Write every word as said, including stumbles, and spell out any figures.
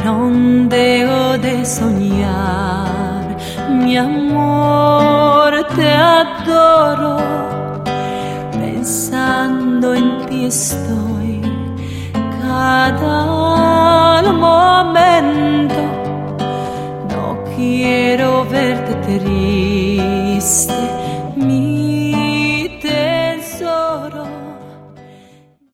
non dejo de soñar, mi amor, te adoro, pensando en ti estoy cada momento. No quiero verte triste